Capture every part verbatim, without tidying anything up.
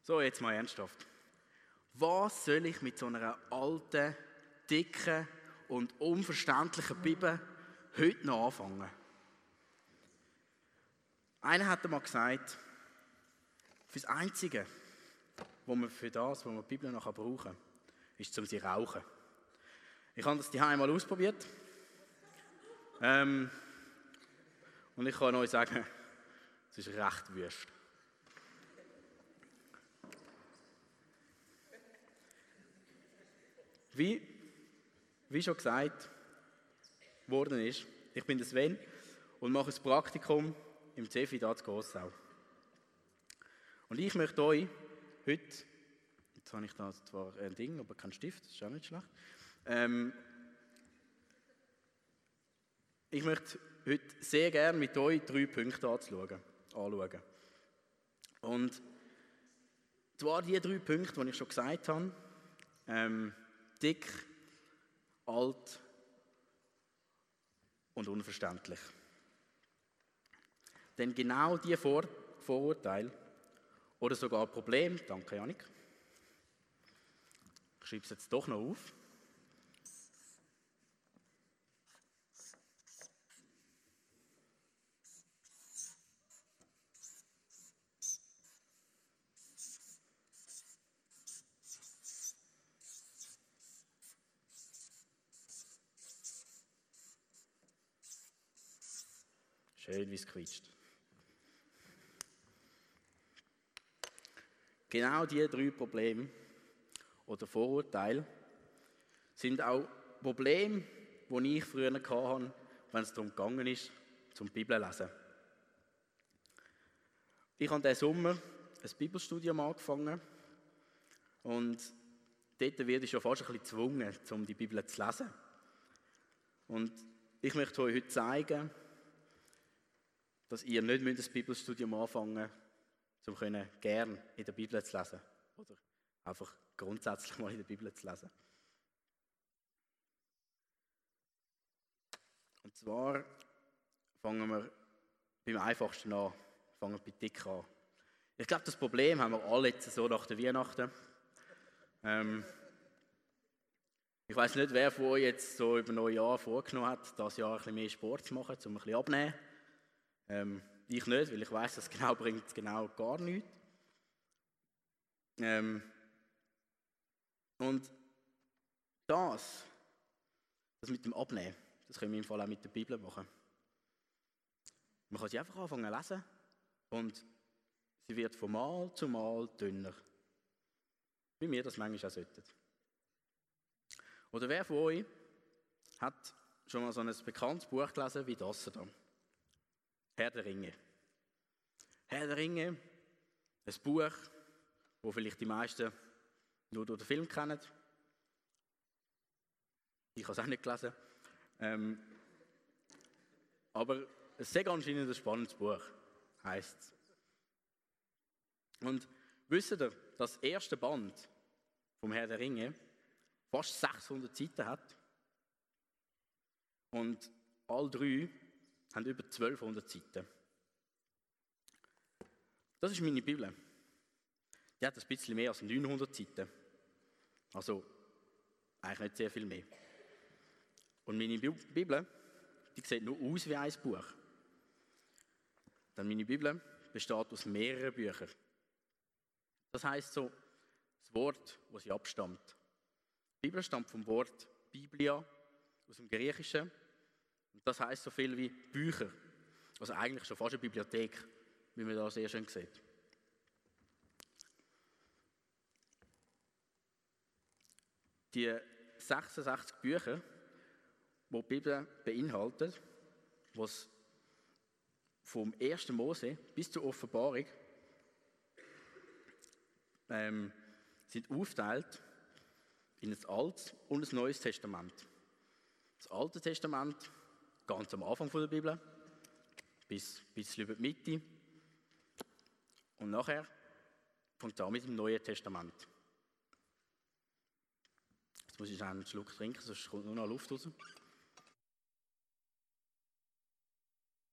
So, jetzt mal ernsthaft. Was soll ich mit so einer alten, dicken und unverständlichen Bibel heute noch anfangen? Einer hat mal gesagt, für das Einzige, was man für das, was man die Bibel noch brauchen kann, ist, um sie zu rauchen. Ich habe das daheim mal ausprobiert. Ähm, und ich kann euch sagen, es ist recht wüst. Wie, wie schon gesagt worden ist, ich bin der Sven und mache ein Praktikum im C E F I da zu Gossau. Und ich möchte euch heute, jetzt habe ich da zwar ein Ding, aber kein Stift, das ist auch nicht schlecht. Ähm, ich möchte heute sehr gerne mit euch drei Punkte anschauen. anschauen. Und zwar die drei Punkte, die ich schon gesagt habe. Ähm, dick, alt und unverständlich. Denn genau diese Vor- Vorurteile oder sogar Probleme, danke Janik, ich schreibe es jetzt doch noch auf. Schön, wie es quietscht. Genau diese drei Probleme oder Vorurteile sind auch Probleme, die ich früher hatte, wenn es darum gegangen ist, zum Bibel lesen. Ich habe diesen Sommer ein Bibelstudium angefangen und dort werde ich schon fast ein bisschen gezwungen, um die Bibel zu lesen. Und ich möchte euch heute zeigen, dass ihr nicht ein Bibelstudium anfangen müsst, um gerne in der Bibel zu lesen. Oder einfach grundsätzlich mal in der Bibel zu lesen. Und zwar fangen wir beim einfachsten an. Fangen wir bei dick an. Ich glaube, das Problem haben wir alle jetzt so nach der Weihnachten. Ähm, ich weiß nicht, wer von euch jetzt so über Neujahr vorgenommen hat, dieses Jahr ein bisschen mehr Sport zu machen, um ein bisschen abzunehmen. Ähm, ich nicht, weil ich weiss, das genau bringt genau gar nichts. Ähm, und das, das mit dem Abnehmen, das können wir im Fall auch mit der Bibel machen. Man kann sie einfach anfangen zu lesen und sie wird von Mal zu Mal dünner. Wie wir das manchmal auch sollten. Oder wer von euch hat schon mal so ein bekanntes Buch gelesen wie das hier? Herr der Ringe. Herr der Ringe, ein Buch, das vielleicht die meisten nur durch den Film kennen. Ich habe es auch nicht gelesen. Ähm, aber es ist anscheinend ein spannendes Buch, heisst es. Und wisst ihr, dass das erste Band vom Herr der Ringe fast sechshundert Seiten hat? Und alle drei haben über zwölfhundert Seiten. Das ist meine Bibel. Die hat ein bisschen mehr als neunhundert Seiten. Also eigentlich nicht sehr viel mehr. Und meine Bibel, die sieht nur aus wie ein Buch. Denn meine Bibel besteht aus mehreren Büchern. Das heisst so, das Wort, das sie abstammt. Die Bibel stammt vom Wort Biblia aus dem Griechischen. Und das heisst so viel wie Bücher. Also eigentlich schon fast eine Bibliothek, wie man da sehr schön sieht. Die sechsundsechzig Bücher, die die Bibel beinhaltet, was vom ersten Mose bis zur Offenbarung ähm, sind aufgeteilt in ein Altes und ein Neues Testament. Das Alte Testament, ganz am Anfang der Bibel, bis ein bisschen über die Mitte. Und nachher fängt es an mit dem Neuen Testament. Jetzt muss ich einen Schluck trinken, sonst kommt nur noch Luft raus.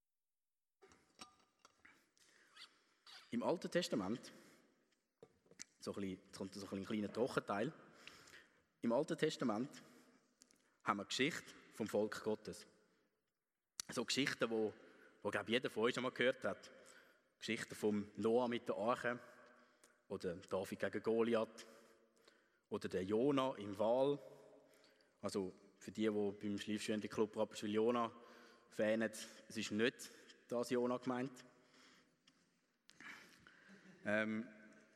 Im Alten Testament so ein bisschen, jetzt kommt so ein, bisschen ein kleiner Trockenteil. Im Alten Testament haben wir die Geschichte vom Volk Gottes. So Geschichten, die, die glaube ich, jeder von euch schon mal gehört hat. Geschichten von Noah mit der Arche oder David gegen Goliath oder der Jona im Wal. Also für die, die beim Schleifschwende-Club Rapperswil Jona fähnen, es ist nicht das Jona gemeint. Ähm,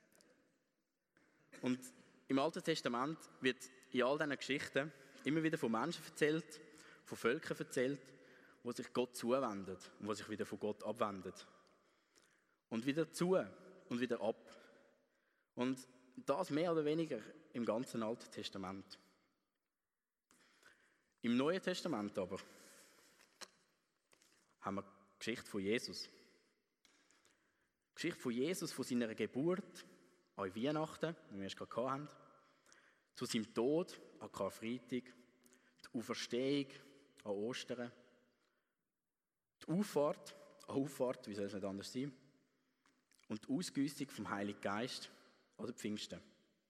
und im Alten Testament wird in all diesen Geschichten immer wieder von Menschen erzählt, von Völkern erzählt, die sich Gott zuwenden und die sich wieder von Gott abwenden. Und wieder zu und wieder ab. Und das mehr oder weniger im ganzen Alten Testament. Im Neuen Testament aber haben wir die Geschichte von Jesus. Die Geschichte von Jesus, von seiner Geburt an Weihnachten, wie wir es gerade hatten, zu seinem Tod an Karfreitag, die Auferstehung an Ostern, die Auffahrt an Auffahrt, wie soll es nicht anders sein, und die Ausgüssung vom Heiligen Geist an den Pfingsten.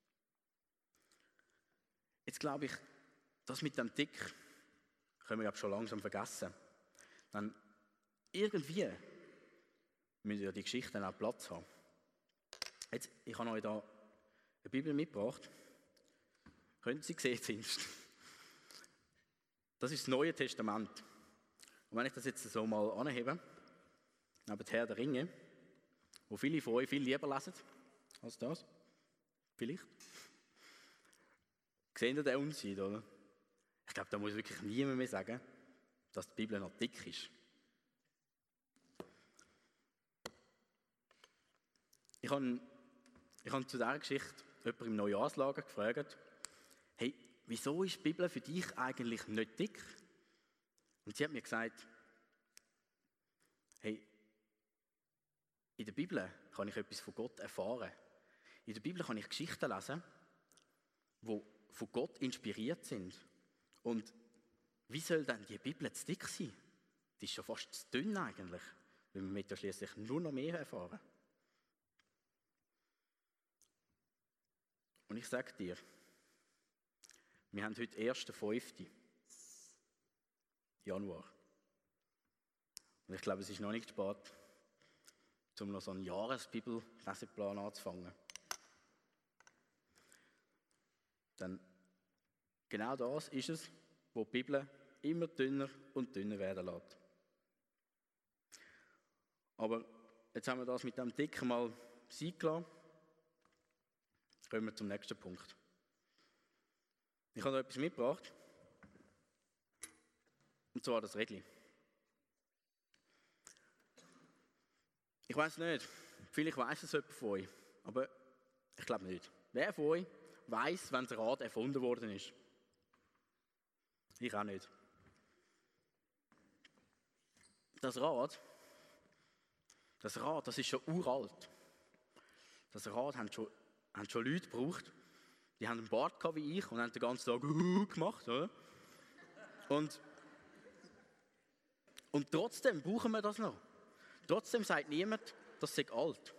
Jetzt glaube ich, das mit dem Tick können wir schon langsam vergessen. Denn irgendwie müssen ja die Geschichten auch Platz haben. Jetzt, ich habe euch hier eine Bibel mitgebracht. Können Sie sehen, zumindest. Das ist das Neue Testament. Und wenn ich das jetzt so mal anhebe, neben Herr der Ringe, wo viele von euch viel lieber lesen als das, vielleicht, sehen Sie den Unterschied, oder? Ich glaube, da muss wirklich niemand mehr sagen, dass die Bibel noch dick ist. Ich habe, ich habe zu dieser Geschichte jemanden im Neujahrslager gefragt, hey, wieso ist die Bibel für dich eigentlich nicht dick? Und sie hat mir gesagt, hey, in der Bibel kann ich etwas von Gott erfahren. In der Bibel kann ich Geschichten lesen, die von Gott inspiriert sind. Und wie soll denn die Bibel zu dick sein? Die ist schon fast zu dünn eigentlich, weil wir mit der schliesslich nur noch mehr erfahren. Und ich sage dir, wir haben heute ersten fünften Januar. Und ich glaube, es ist noch nicht spät, um noch so einen Jahresbibel-Leseplan anzufangen. Denn genau das ist es, wo die Bibel immer dünner und dünner werden lässt. Aber jetzt haben wir das mit dem Dicken mal sein gelassen. Kommen wir zum nächsten Punkt. Ich habe da etwas mitgebracht. Und zwar das Rädchen. Ich weiß nicht, vielleicht weiss es jemand von euch, aber ich glaube nicht. Wer von euch weiss, wann das Rad erfunden worden ist? Ich auch nicht. Das Rad, das Rad, das ist schon uralt. Das Rad haben schon, haben schon Leute gebraucht, die haben einen Bart gehabt wie ich und haben den ganzen Tag uh, gemacht, oder? Und, und trotzdem brauchen wir das noch. Trotzdem sagt niemand, das sei alt.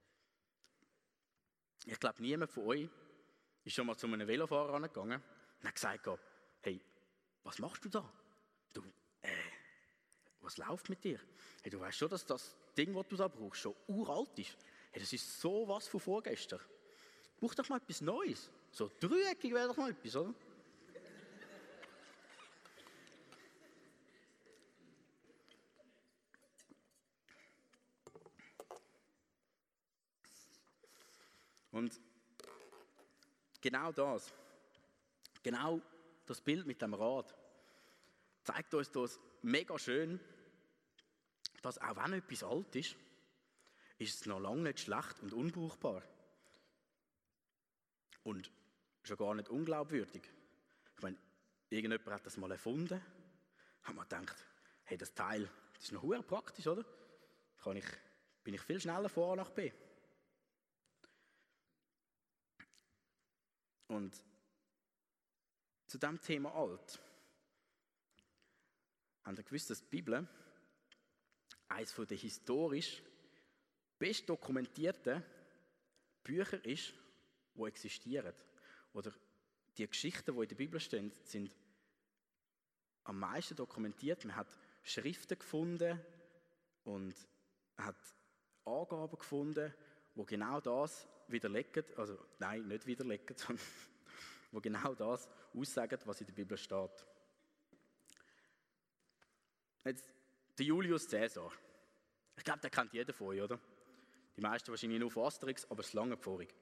Ich glaube, niemand von euch ist schon mal zu einem Velofahrer angegangen und hat gesagt, hey, was machst du da? Du, äh, was läuft mit dir? Hey, du weißt schon, dass das Ding, das du da brauchst, schon uralt ist. Hey, das ist sowas von vorgestern. Brauch doch mal etwas Neues. So dreieckig wäre doch mal etwas, oder? Und genau das, genau das Bild mit dem Rad, zeigt uns das mega schön, dass auch wenn etwas alt ist, ist es noch lange nicht schlecht und unbrauchbar. Und schon gar nicht unglaubwürdig. Ich meine, irgendjemand hat das mal erfunden, hat man gedacht, hey, das Teil, das ist noch sehr praktisch, oder? Kann ich, bin ich viel schneller von A nach B. Und zu diesem Thema alt haben wir gewusst, dass die Bibel eines der historisch best dokumentierten Bücher ist, die existieren, oder die Geschichten, die in der Bibel stehen, sind am meisten dokumentiert. Man hat Schriften gefunden und hat Angaben gefunden, die genau das widerlegen, also nein, nicht widerlegen, sondern die genau das aussagen, was in der Bibel steht. Jetzt, der Julius Caesar. Ich glaube, den kennt jeder von euch, oder? Die meisten wahrscheinlich nur von Asterix, aber es ist lange vorig.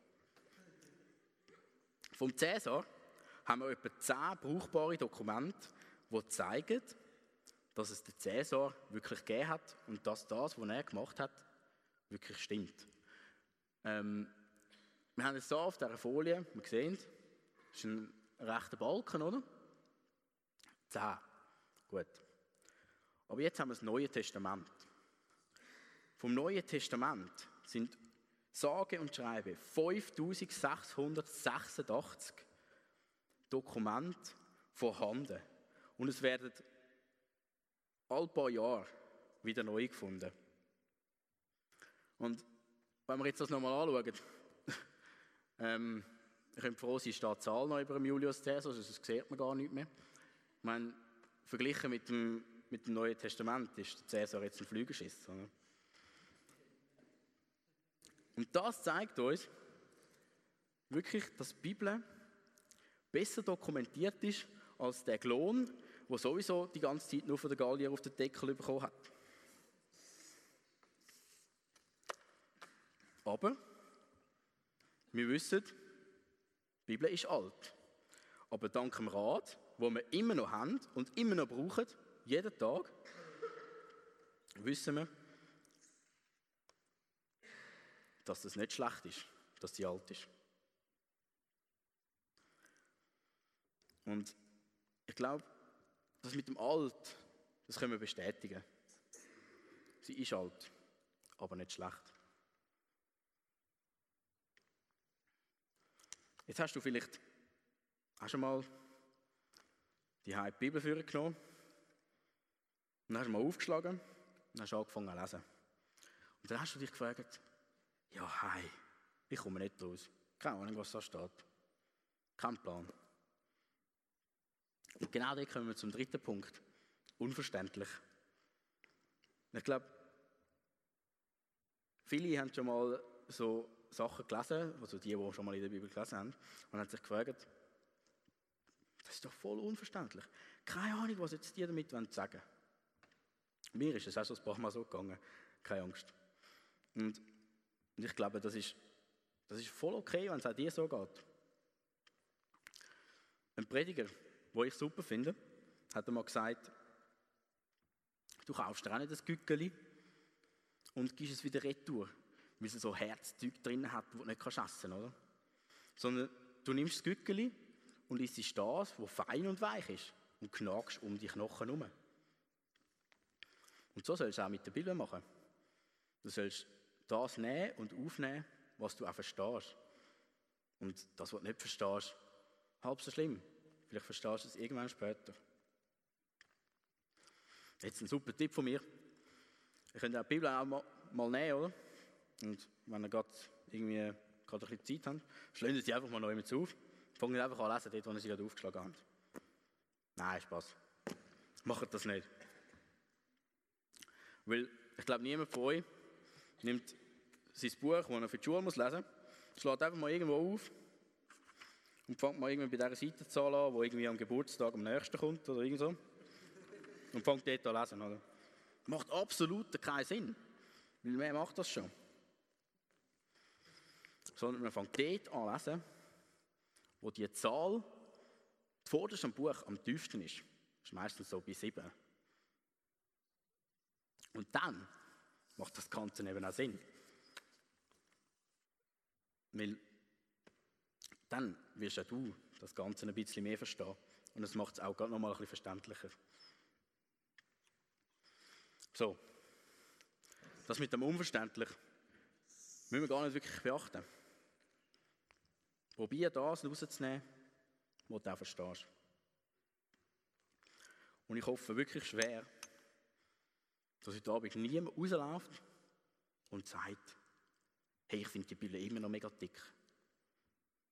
Vom Caesar haben wir etwa zehn brauchbare Dokumente, die zeigen, dass es den Caesar wirklich gegeben hat und dass das, was er gemacht hat, wirklich stimmt. Ähm, wir haben es hier auf dieser Folie, wir sehen, das ist ein rechter Balken, oder? Zehn. Gut. Aber jetzt haben wir das Neue Testament. Vom Neuen Testament sind sage und schreibe fünftausendsechshundertsechsundachtzig Dokumente vorhanden. Und es werden alle paar Jahre wieder neu gefunden. Und wenn wir jetzt das nochmal anschauen, ähm, ich bin froh, sie steht die Zahl noch über dem Julius Caesar, also das sieht man gar nicht mehr. Ich meine, verglichen mit dem, mit dem Neuen Testament ist der Caesar jetzt ein Flügelschiss. Oder? Und das zeigt uns wirklich, dass die Bibel besser dokumentiert ist als der Klon, der sowieso die ganze Zeit nur von der Gallier auf den Deckel bekommen hat. Aber wir wissen, die Bibel ist alt. Aber dank dem Rat, den wir immer noch haben und immer noch brauchen, jeden Tag, wissen wir, dass das nicht schlecht ist, dass sie alt ist. Und ich glaube, das mit dem Alt, das können wir bestätigen. Sie ist alt, aber nicht schlecht. Jetzt hast du vielleicht auch schon mal die Bibel vorgenommen und dann hast du mal aufgeschlagen und hast angefangen zu lesen. Und dann hast du dich gefragt, ja, hey, ich komme nicht raus. Keine Ahnung, was da steht. Kein Plan. Und genau da kommen wir zum dritten Punkt. Unverständlich. Ich glaube, viele haben schon mal so Sachen gelesen, also die, die schon mal in der Bibel gelesen haben, und haben sich gefragt, das ist doch voll unverständlich. Keine Ahnung, was jetzt die damit sagen wollen. Mir ist es auch schon ein paar Mal so gegangen. Keine Angst. Und Und ich glaube, das ist, das ist voll okay, wenn es auch dir so geht. Ein Prediger, den ich super finde, hat einmal gesagt, du kaufst dir auch nicht ein Gückeli und gibst es wieder retour, weil es so Herzzeug drin hat, das du nicht essen kannst, oder? Sondern du nimmst das Gückeli und isst das, was fein und weich ist und knagst um die Knochen herum. Und so sollst du auch mit der Bibel machen. Du sollst das nehmen und aufnehmen, was du auch verstehst. Und das, was du nicht verstehst, halb so schlimm. Vielleicht verstehst du es irgendwann später. Jetzt ein super Tipp von mir. Ihr könnt auch die Bibel auch mal, mal nehmen, oder? Und wenn ihr gerade irgendwie gerade ein bisschen Zeit habt, schlagt sie einfach mal noch jemand auf. Fangt einfach an zu lesen, dort, wo ihr sie gerade aufgeschlagen habt. Nein, Spaß. Macht das nicht. Weil ich glaube, niemand von euch nimmt sein Buch, das er für die Schule muss lesen muss, schlägt einfach mal irgendwo auf und fängt mal irgendwie bei dieser Seitenzahl an, die irgendwie am Geburtstag am nächsten kommt oder irgend so. Und fängt dort an zu lesen. Oder? Macht absolut keinen Sinn. Weil wer macht das schon? Sondern man fängt dort an zu lesen, wo die Zahl vorderst am Buch am tiefsten ist. Das ist meistens so bei sieben. Und dann macht das Ganze eben auch Sinn. Weil dann wirst auch du das Ganze ein bisschen mehr verstehen. Und das macht es auch gerade noch mal ein bisschen verständlicher. So. Das mit dem Unverständlich müssen wir gar nicht wirklich beachten. Probier das rauszunehmen, was du auch verstehst. Und ich hoffe wirklich schwer, dass heute Abend niemand rausläuft und sagt, hey, ich finde die Bibel immer noch mega dick.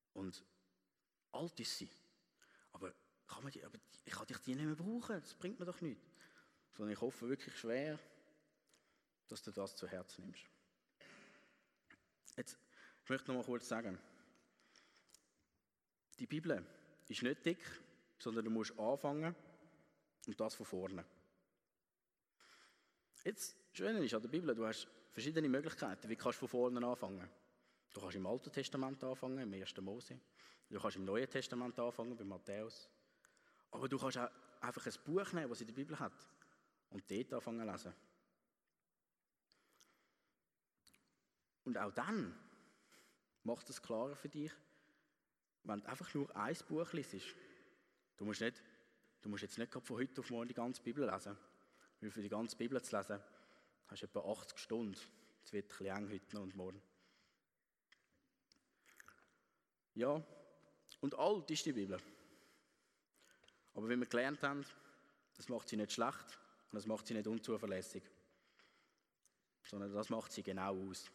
Und alt ist sie. Aber, kann man die, aber ich kann dich die nicht mehr brauchen, das bringt mir doch nichts. Sondern ich hoffe wirklich schwer, dass du das zu Herzen nimmst. Jetzt, ich möchte noch mal kurz sagen, die Bibel ist nicht dick, sondern du musst anfangen und das von vorne. Jetzt, das Schöne ist an der Bibel, du hast verschiedene Möglichkeiten, wie kannst du von vorne anfangen. Du kannst im Alten Testament anfangen, im ersten Mose. Du kannst im Neuen Testament anfangen, bei Matthäus. Aber du kannst auch einfach ein Buch nehmen, das in der Bibel hat, und dort anfangen zu lesen. Und auch dann macht es klarer für dich, wenn du einfach nur ein Buch liest. Du musst, nicht, du musst jetzt nicht von heute auf morgen die ganze Bibel lesen. Weil für die ganze Bibel zu lesen, hast du etwa achtzig Stunden. Es wird ein bisschen eng heute noch und morgen. Ja, und alt ist die Bibel. Aber wie wir gelernt haben, das macht sie nicht schlecht und das macht sie nicht unzuverlässig. Sondern das macht sie genau aus.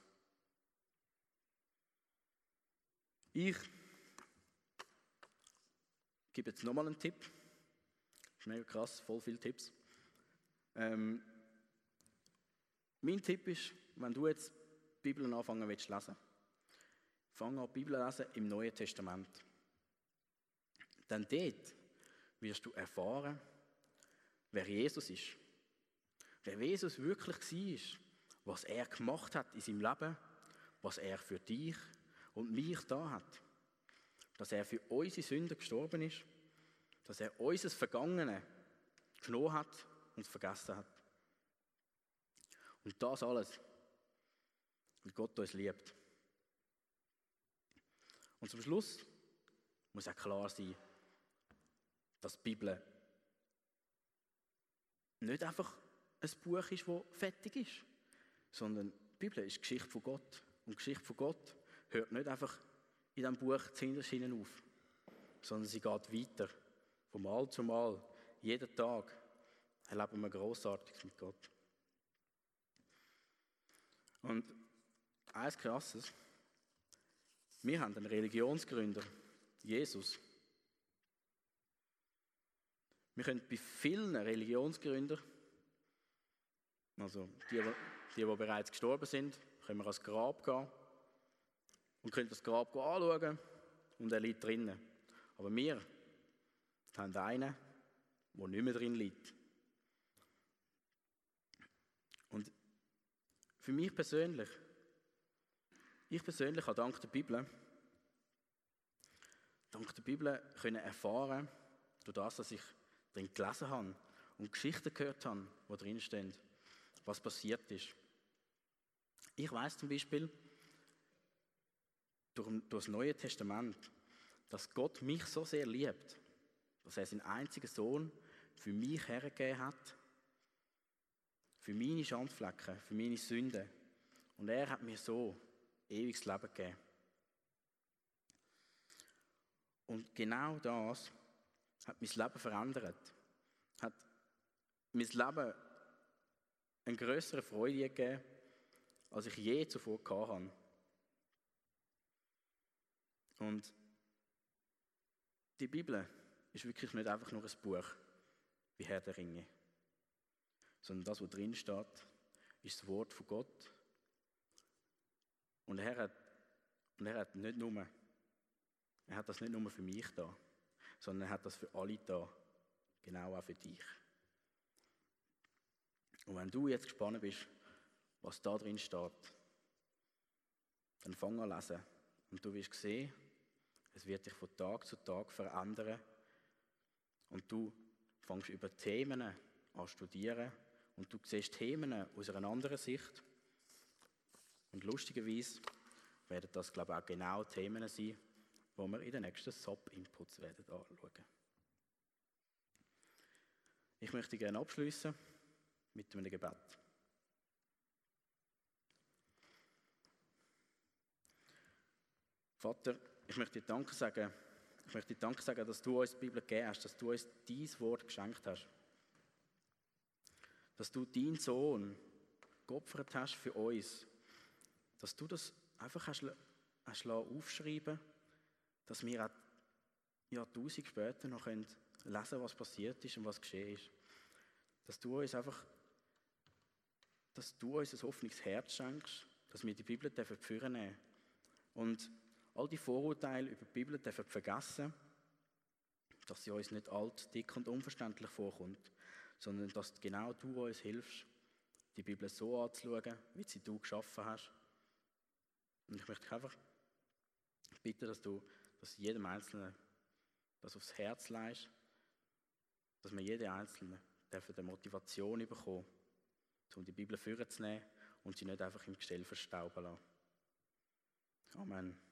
Ich gebe jetzt nochmal einen Tipp. Das ist mega krass, voll viele Tipps. Ähm, mein Tipp ist, wenn du jetzt die Bibel anfangen willst zu lesen, fang an, die Bibel zu lesen im Neuen Testament. Denn dort wirst du erfahren, wer Jesus ist. Wer Jesus wirklich war, was er gemacht hat in seinem Leben, was er für dich und mich da hat. Dass er für unsere Sünden gestorben ist, dass er unser Vergangene genommen hat und vergessen hat. Und das alles, weil Gott uns liebt. Und zum Schluss muss auch klar sein, dass die Bibel nicht einfach ein Buch ist, das fertig ist, sondern die Bibel ist die Geschichte von Gott. Und die Geschichte von Gott hört nicht einfach in diesem Buch zuhinterst auf, sondern sie geht weiter, von Mal zu Mal, jeden Tag erleben wir Grossartiges mit Gott. Und eins Krasses, wir haben einen Religionsgründer, Jesus. Wir können bei vielen Religionsgründern, also die, die, die bereits gestorben sind, können wir ans Grab gehen und können das Grab anschauen und er liegt drinnen. Aber wir haben einen, der nicht mehr drin liegt. Und für mich persönlich, ich persönlich habe dank der Bibel, dank der Bibel können erfahren, durch das, dass ich drin gelesen habe und Geschichten gehört habe, die drin stehen, was passiert ist. Ich weiß zum Beispiel durch, durch das Neue Testament, dass Gott mich so sehr liebt, dass er seinen einzigen Sohn für mich hergegeben hat, für meine Schandflecken, für meine Sünden. Und er hat mir so ewiges Leben gegeben. Und genau das hat mein Leben verändert. Hat mein Leben eine grössere Freude gegeben, als ich je zuvor hatte. Und die Bibel ist wirklich nicht einfach nur ein Buch wie Herr der Ringe, sondern das, was drin steht, ist das Wort von Gott. Und er hat, und er hat nicht nur, er hat das nicht nur für mich da, sondern er hat das für alle da, genau auch für dich. Und wenn du jetzt gespannt bist, was da drin steht, dann fang an zu lesen. Und du wirst sehen, es wird dich von Tag zu Tag verändern. Und du fängst über Themen an zu studieren und du siehst Themen aus einer anderen Sicht. Und lustigerweise werden das, glaube ich, auch genau Themen sein, die wir in den nächsten S O P-Inputs werden anschauen. Ich möchte gerne abschließen mit einem Gebet. Vater, ich möchte dir Danke sagen, ich möchte dir Danke sagen, dass du uns die Bibel gegeben hast, dass du uns dein Wort geschenkt hast. Dass du deinen Sohn geopfert hast für uns. Dass du das einfach hast, hast aufschreiben dass wir auch Jahrtausende später noch lesen können, was passiert ist und was geschehen ist. Dass du uns einfach, dass du uns ein offenes Herz schenkst, dass wir die Bibel führen nehmen und all die Vorurteile über die Bibel dürfen vergessen, dass sie uns nicht alt, dick und unverständlich vorkommt, sondern dass genau du uns hilfst, die Bibel so anzuschauen, wie sie du geschaffen hast. Und ich möchte dich einfach bitten, dass du dass jedem Einzelnen das aufs Herz legst, dass wir jede Einzelne die Motivation bekommen, um die Bibel vorzunehmen und sie nicht einfach im Gestell verstauben lassen. Amen.